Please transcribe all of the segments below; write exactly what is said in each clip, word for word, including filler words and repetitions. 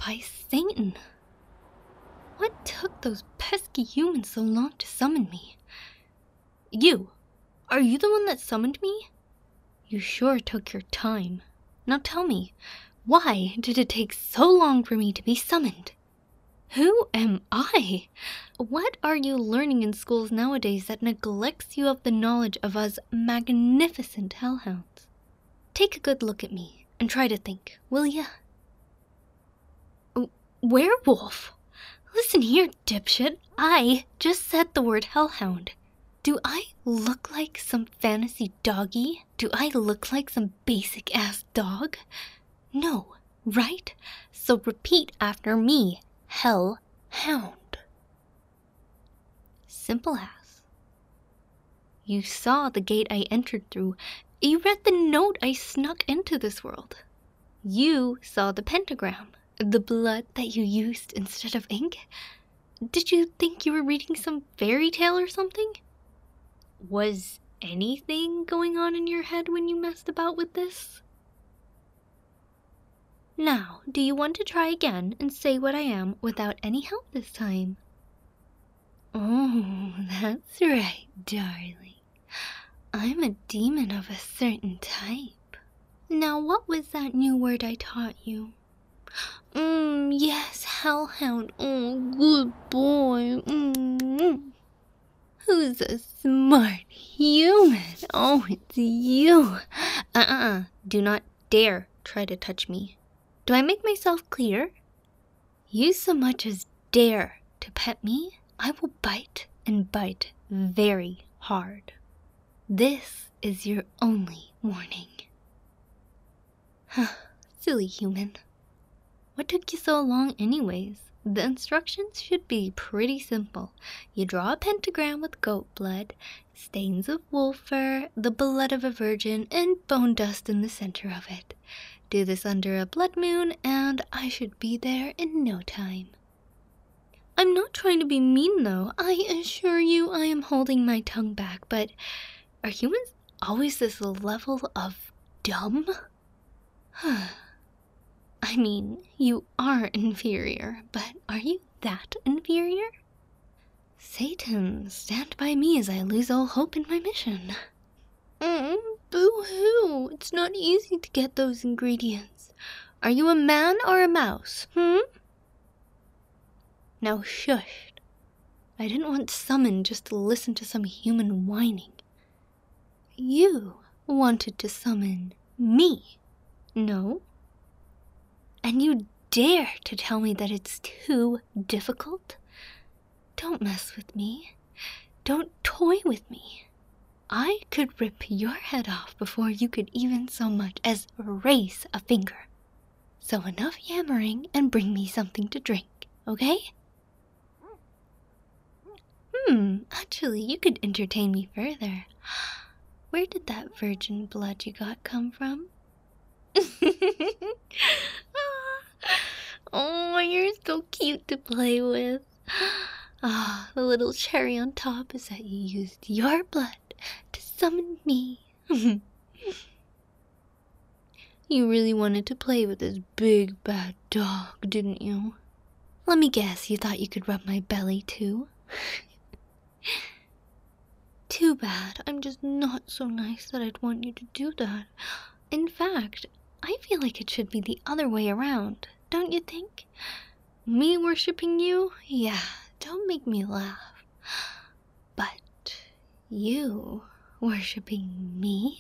by Satan. What took those pesky humans so long to summon me? You, are you the one that summoned me? You sure took your time. Now tell me, why did it take so long for me to be summoned? Who am I? What are you learning in schools nowadays that neglects you of the knowledge of us magnificent hellhounds? Take a good look at me and try to think, will ya? Werewolf? Listen here, dipshit. I just said the word hellhound. Do I look like some fantasy doggy? Do I look like some basic-ass dog? No, right? So repeat after me. Hellhound. Simple as. You saw the gate I entered through. You read the note I snuck into this world. You saw the pentagram, the blood that you used instead of ink. Did you think you were reading some fairy tale or something? Was anything going on in your head when you messed about with this? Now, do you want to try again and say what I am without any help this time? Oh, that's right, darling. I'm a demon of a certain type. Now, what was that new word I taught you? Mmm, yes, hellhound. Oh, good boy. Mmm. Who's a smart human? Oh, it's you. Uh-uh. Do not dare try to touch me. Do I make myself clear? You so much as dare to pet me, I will bite and bite very hard. This is your only warning. Silly human. What took you so long anyways? The instructions should be pretty simple. You draw a pentagram with goat blood, stains of wolf fur, the blood of a virgin, and bone dust in the center of it. Do this under a blood moon, and I should be there in no time. I'm not trying to be mean, though. I assure you I am holding my tongue back, but are humans always this level of dumb? I mean, you are inferior, but are you that inferior? Satan, stand by me as I lose all hope in my mission. Mm, boo-hoo, it's not easy to get those ingredients. Are you a man or a mouse, hmm? Now shush. I didn't want summoned just to listen to some human whining. You wanted to summon me, no? And you dare to tell me that it's too difficult? Don't mess with me. Don't toy with me. I could rip your head off before you could even so much as raise a finger. So enough yammering and bring me something to drink, okay? Hmm, actually, you could entertain me further. Where did that virgin blood you got come from? Oh, you're so cute to play with. Ah, the little cherry on top is that you used your blood to summon me. You really wanted to play with this big bad dog, didn't you? Let me guess, you thought you could rub my belly too? Too bad, I'm just not so nice that I'd want you to do that. In fact, I feel like it should be the other way around, don't you think? Me worshipping you? Yeah, don't make me laugh. But you worshipping me?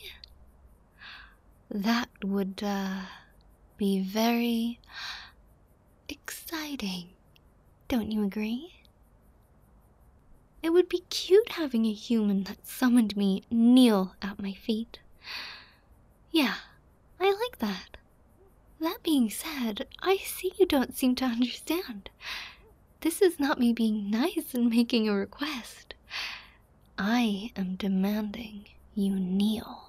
That would, uh, be very exciting. Don't you agree? It would be cute having a human that summoned me kneel at my feet. Yeah, I like that. That being said, I see you don't seem to understand. This is not me being nice and making a request. I am demanding you kneel.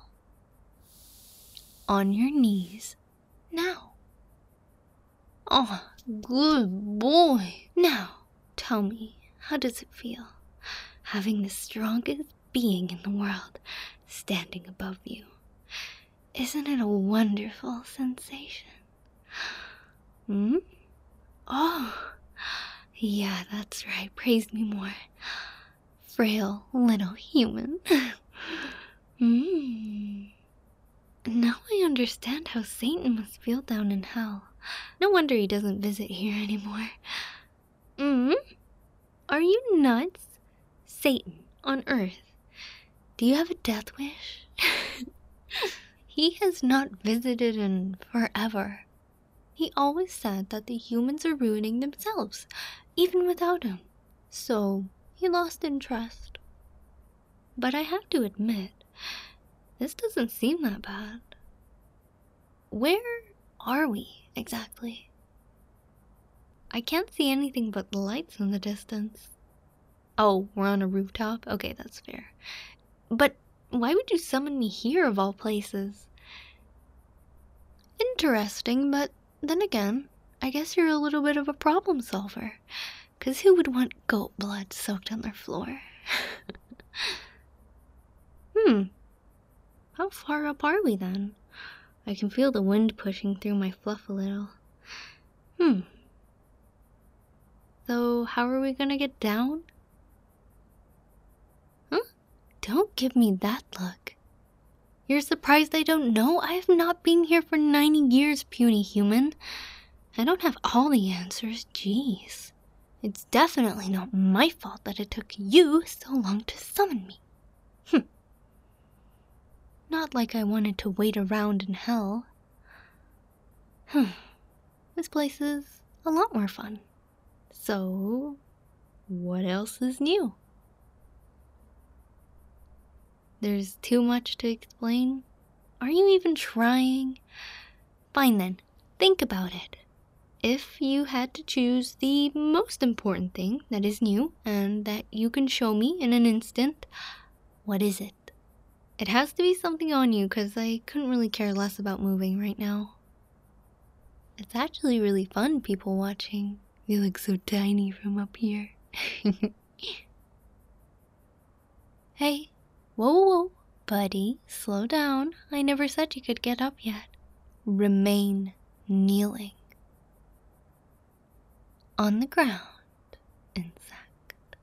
On your knees, now. Oh, good boy. Now, tell me, how does it feel, having the strongest being in the world standing above you? Isn't it a wonderful sensation? Hmm? Oh, yeah, that's right. Praise me more. Frail little human. Hmm. Now I understand how Satan must feel down in hell. No wonder he doesn't visit here anymore. Hmm? Are you nuts? Satan on Earth. Do you have a death wish? He has not visited in forever. He always said that the humans are ruining themselves, even without him. So he lost interest. But I have to admit, this doesn't seem that bad. Where are we exactly? I can't see anything but lights in the distance. Oh, we're on a rooftop? Okay, that's fair. But why would you summon me here of all places? Interesting, but then again, I guess you're a little bit of a problem solver. 'Cause who would want goat blood soaked on their floor? Hmm. How far up are we then? I can feel the wind pushing through my fluff a little. Hmm. So, how are we gonna get down? Huh? Don't give me that look. You're surprised I don't know? I have not been here for ninety years, puny human. I don't have all the answers, jeez. It's definitely not my fault that it took you so long to summon me. Hm. Not like I wanted to wait around in hell. Hmm. This place is a lot more fun. So, what else is new? There's too much to explain? Are you even trying? Fine then, think about it. If you had to choose the most important thing that is new and that you can show me in an instant, what is it? It has to be something on you because I couldn't really care less about moving right now. It's actually really fun, people watching. You look so tiny from up here. Hey, whoa, whoa, whoa, buddy, slow down. I never said you could get up yet. Remain kneeling. On the ground, insect.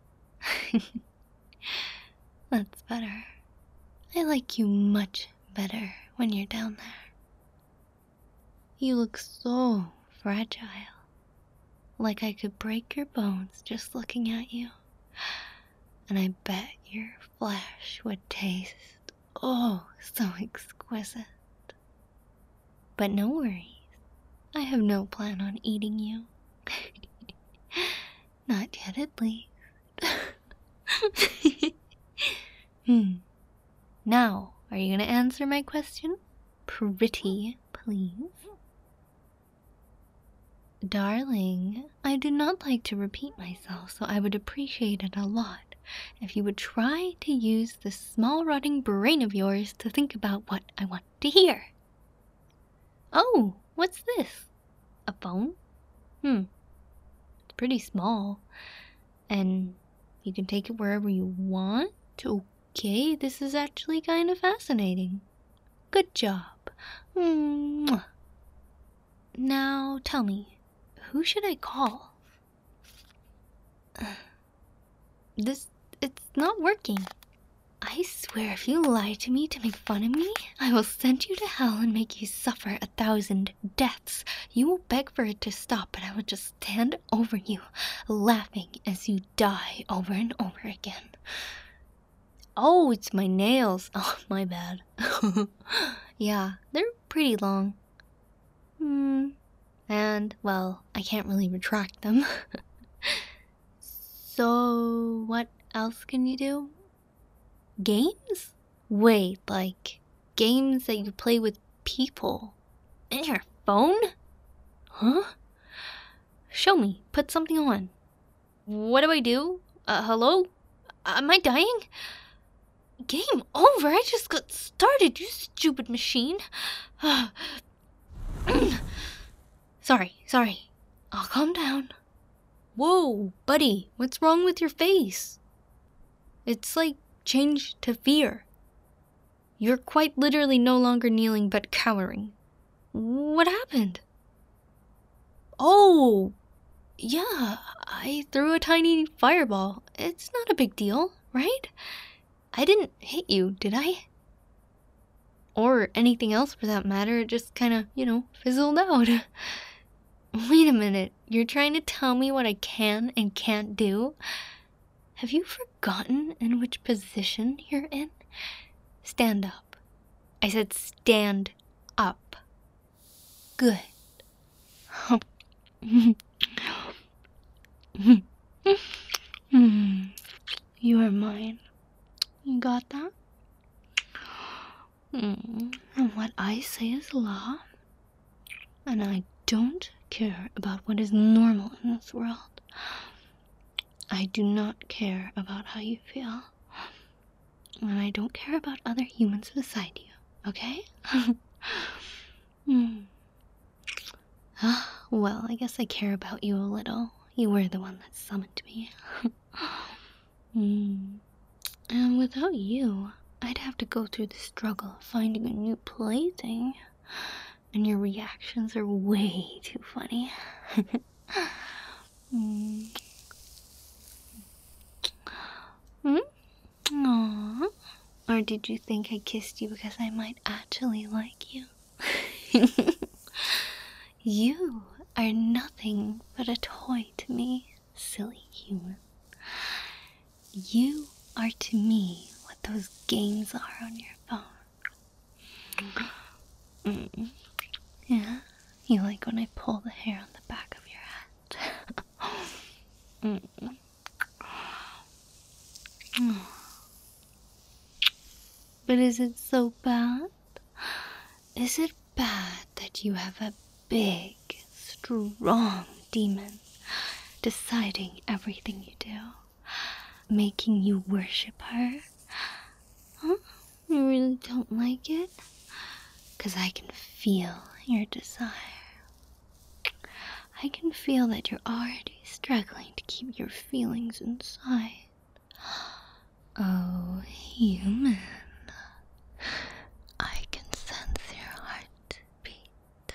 That's better. I like you much better when you're down there. You look so fragile. Like I could break your bones just looking at you. And I bet your flesh would taste, oh, so exquisite. But no worries. I have no plan on eating you. Not yet, at least. Hmm. Now, are you gonna answer my question? Pretty, please. Darling, I do not like to repeat myself, so I would appreciate it a lot if you would try to use this small rotting brain of yours to think about what I want to hear. Oh, what's this? A phone? Hmm. It's pretty small. And you can take it wherever you want? Okay, this is actually kind of fascinating. Good job. Mwah. Now, tell me, who should I call? This, it's not working. I swear if you lie to me to make fun of me, I will send you to hell and make you suffer a thousand deaths. You will beg for it to stop, but I will just stand over you, laughing as you die over and over again. Oh, it's my nails. Oh, my bad. Yeah, they're pretty long. Hmm. And, well, I can't really retract them. So, what else can you do? Games? Wait, like, games that you play with people? In your phone? Huh? Show me. Put something on. What do I do? Uh, hello? Am I dying? Game over. I just got started, you stupid machine. Sorry, sorry. I'll calm down. Whoa, buddy, what's wrong with your face? It's like changed to fear. You're quite literally no longer kneeling but cowering. What happened? Oh, Yeah, I threw a tiny fireball. It's not a big deal, right? I didn't hit you, did I? Or anything else for that matter, it just kind of, you know, fizzled out. Wait a minute, you're trying to tell me what I can and can't do? Have you forgotten in which position you're in? Stand up. I said stand up. Good. You are mine. You got that? Mm. And what I say is law. And I don't care about what is normal in this world. I do not care about how you feel. And I don't care about other humans beside you, okay? mm. Well, I guess I care about you a little. You were the one that summoned me. mm. And without you, I'd have to go through the struggle of finding a new plaything. And your reactions are way too funny. mm. Hmm? Aww. Or did you think I kissed you because I might actually like you? You are nothing but a toy to me, silly human. You are to me what those games are on your phone. Mm. Yeah, you like when I pull the hair on the back of your head. mm. But is it so bad? Is it bad that you have a big, strong demon deciding everything you do, making you worship her? Huh? You really don't like it? 'Cause I can feel your desire. I can feel that you're already struggling to keep your feelings inside. Oh, human. I can sense your heartbeat.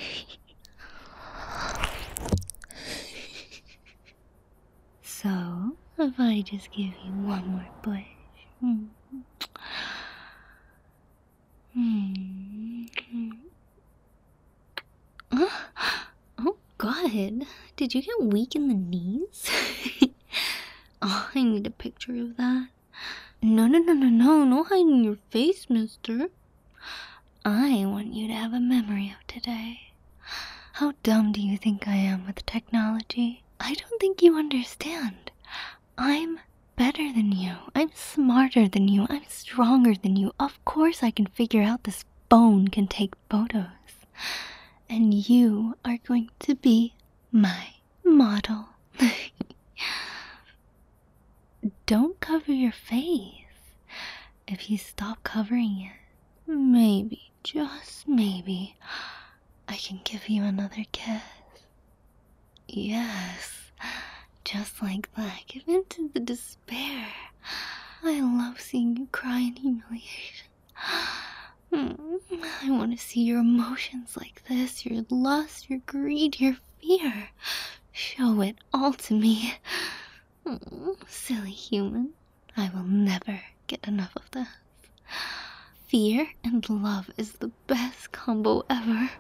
So, if I just give you one more push. Hmm. Hmm. Oh, God. Did you get weak in the knees? Oh, I need a picture of that. No, no, no, no, no. No hiding your face, mister. I want you to have a memory of today. How dumb do you think I am with technology? I don't think you understand. I'm better than you. I'm smarter than you. I'm stronger than you. Of course I can figure out this phone can take photos. And you are going to be my model. Don't cover your face. If you stop covering it, maybe, just maybe, I can give you another kiss. Yes, just like that. Give in to the despair. I love seeing you cry in humiliation. I want to see your emotions like this, your lust, your greed, your fear. Show it all to me. Silly human, I will never get enough of this. Fear and love is the best combo ever.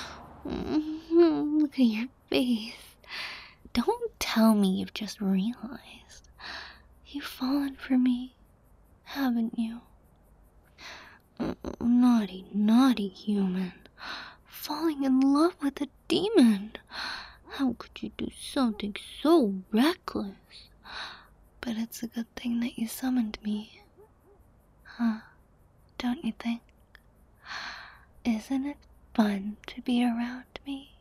Look at your face. Don't tell me you've just realized. You've fallen for me, haven't you? Oh, naughty, naughty human. Falling in love with a demon. How could you do something so reckless? But it's a good thing that you summoned me. Huh? Don't you think? Isn't it fun to be around me?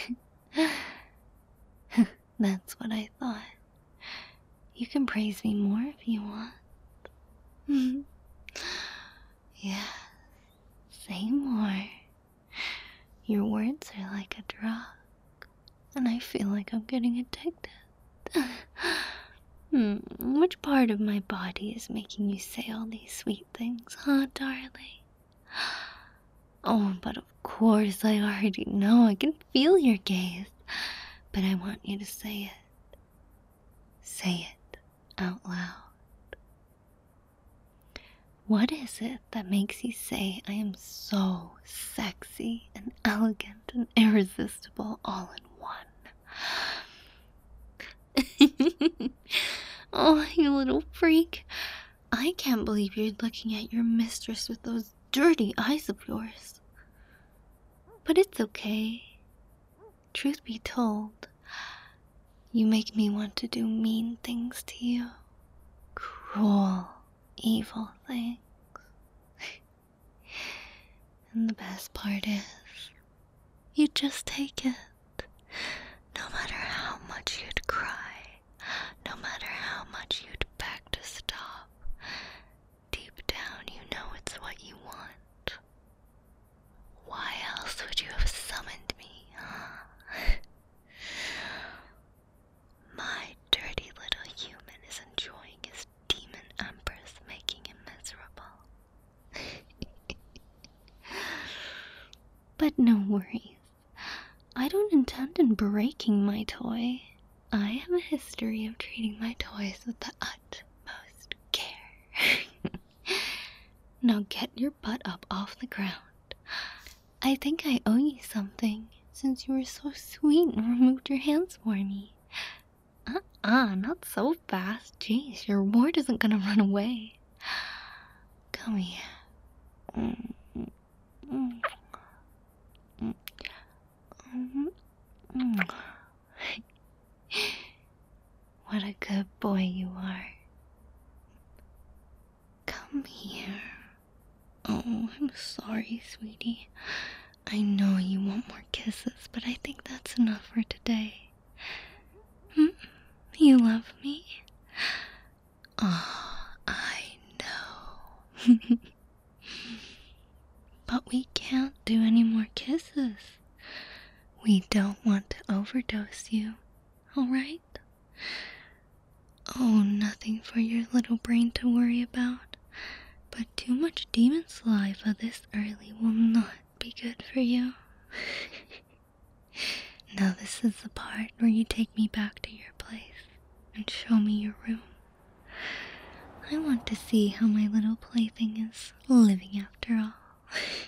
That's what I thought. You can praise me more if you want. Yeah, say more. Your words are like a drug, and I feel like I'm getting addicted. Hmm, which part of my body is making you say all these sweet things, huh, darling? Oh, but of course I already know. I can feel your gaze. but I want you to say it. Say it out loud. What is it that makes you say I am so sexy and elegant and irresistible all in one? Oh, you little freak. I can't believe you're looking at your mistress with those dirty eyes of yours. But it's okay. Truth be told, you make me want to do mean things to you. Cruel, evil things. And the best part is, you just take it. No matter how much you'd cry, no matter how much you'd beg to stop, deep down you know it's what you want. Why else would you have summoned me, huh? My dirty little human is enjoying his demon empress making him miserable. But no worries. I don't intend on breaking my toy. I have a history of treating my toys with the utmost care. Now get your butt up off the ground. I think I owe you something, since you were so sweet and removed your hands for me. Uh-uh, not so fast. Jeez, your reward isn't gonna run away. Come here. Mm, mm, mm. Mm, mm. What a good boy you are. Come here. Oh, I'm sorry, sweetie. I know you want more kisses, but I think that's enough for today. Hmm? You love me? Oh, I know. But we can't do any more kisses. We don't want to overdose you, alright? Oh, nothing for your little brain to worry about. But too much demon saliva this early will not be good for you. Now this is the part where you take me back to your place and show me your room. I want to see how my little plaything is living after all.